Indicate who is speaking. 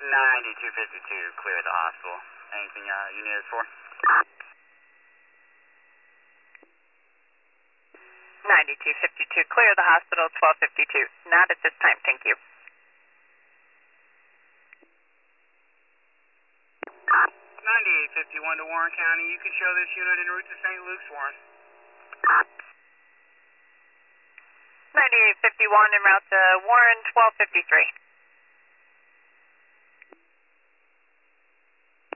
Speaker 1: 9252, clear the hospital. Anything you need us for?
Speaker 2: 9252, clear the hospital, 1252. Not at this time, thank you.
Speaker 1: 9851 to Warren County. You can show this unit en route to St. Luke's, Warren.
Speaker 2: 9851 en route to Warren, 1253.